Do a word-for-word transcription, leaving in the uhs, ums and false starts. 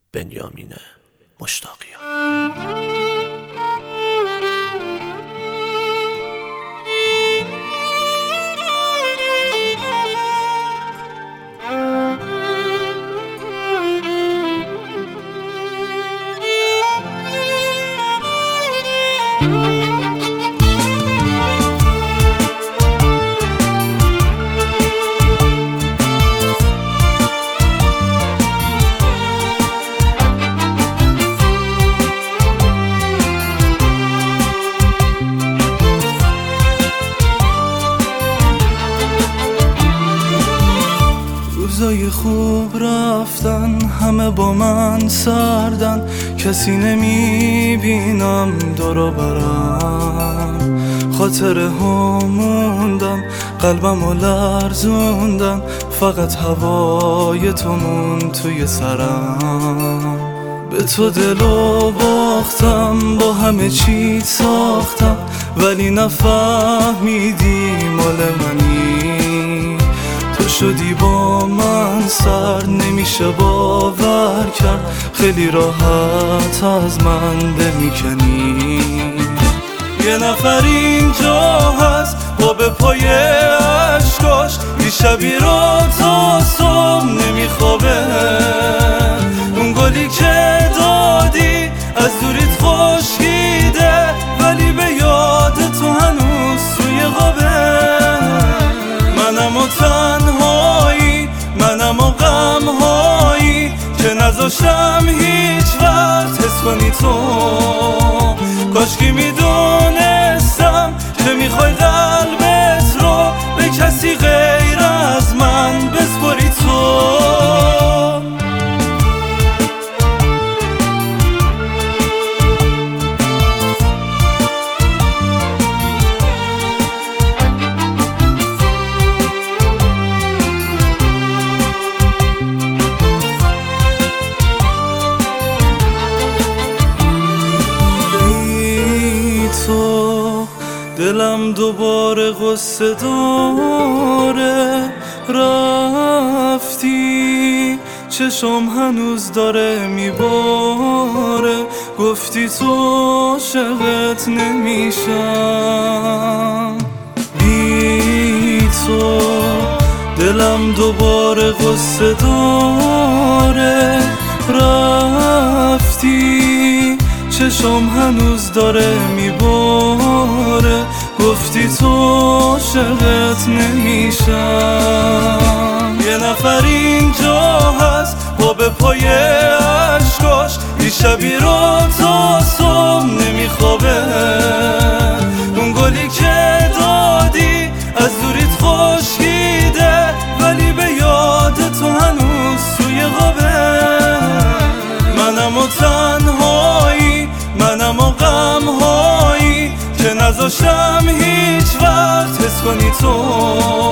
بنیامین مشتاقیان. روزای خوب رفتن، همه با من سردن، کسی نمیبینم دورو برم. خاطره ها موندم، قلبم رو لرزوندم، فقط هوای تو مون توی سرم. به تو دلو باختم، با همه چی ساختم، ولی نفهمیدی مال منی. تو شدی با من سر، نمیشه باور کرد، خیلی راحت از من دل میکنی. یه نفر اینجا هست با به پای عشقاش، بی شبی رو تا صبح نمیخوابه. اون گلی که دادی از دوریت خشکیده، ولی به یاد تو هنوز روی قابه. منم و تنهایی، منم و غمهایی که نذاشتم هیچ وقت حس کنی تو. کاشکی میدونستم که میخوای قلبت رو به کسی غیر از من بسپاری تو. دلم دوباره غصه داره، رفتی چشم هنوز داره میباره. گفتی تو عاشقت نمیشم، بی تو دلم دوباره غصه داره، رفتی چشم هنوز داره میباره. گفتی تو عاشقت نمیشم. یه نفر اینجا هست با به پای عشقاش، بی شبی رو تا صبح نمیخوابه. اون گلی که دادی از دوریت خشکیده، ولی به یاد تو هنوز توی قابه. منم و تنهایی، منم و غمهایی که نذاشتم هیچ وقت حس کنی تو.